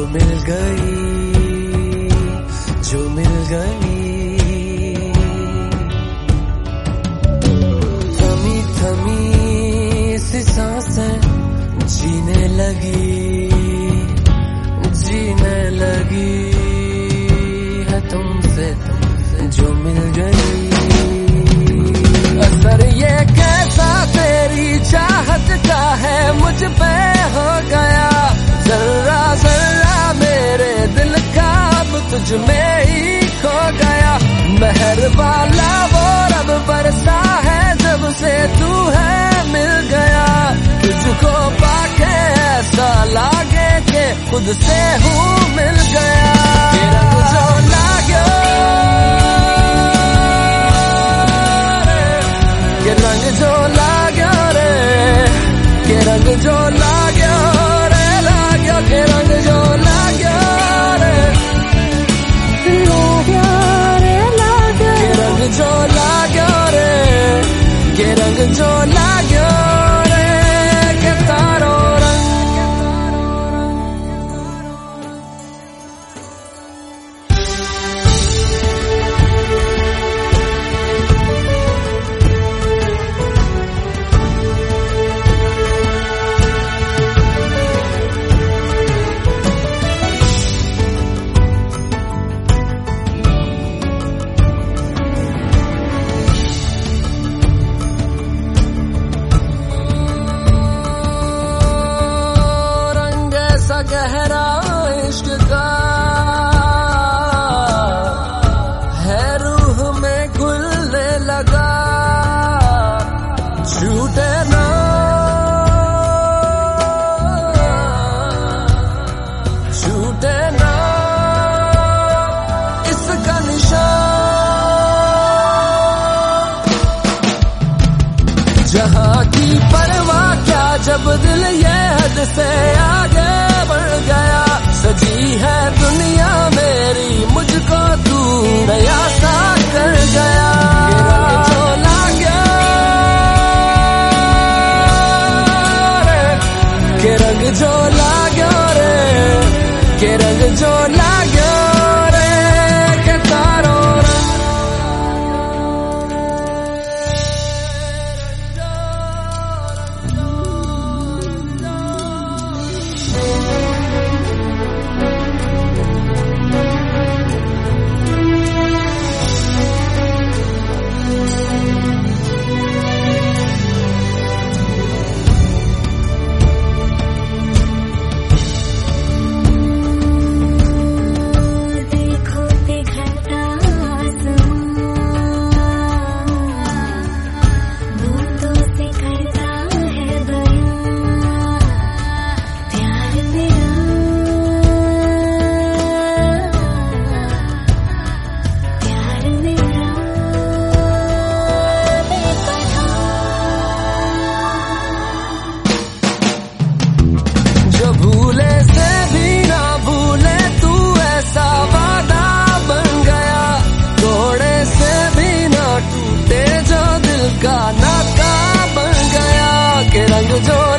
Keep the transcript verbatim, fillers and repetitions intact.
मिल गई, जो मिल गई। थमी थमी सी सांसें जीने लगी, जीने लगी है तुमसे, तुमसे जो मिल गई। असर ये कैसा तेरी चाहत का है मुझ पे हो गया, जर्रा जर्रा मेरे दिल का अब तुझ में ही खो गया। मेहर वाला वो रब बरसा है जब से तू है मिल गया। तुझको पाके ऐसा लागे के खुद से हूँ मिल गया। तेरा जो लागो के रंग जो लागो रे, के रंग जो लागो रे, लागो के रंग जो लागो रे, लागो रे लागो के रंग जो लागो रे, के रंग जो लागो रे, के तारो गहरा इश्क का है रूह में घुलने लगा। छूटे ना छूटे ना इसका निशान। जहाँ की परवाह क्या जब दिल ये हद से आगे बढ़ गया। सजी है दुनिया मेरी मुझको तू नया सा कर गया। के रंग जो लागो रे, के रंग जो लागो रे, के तारो जो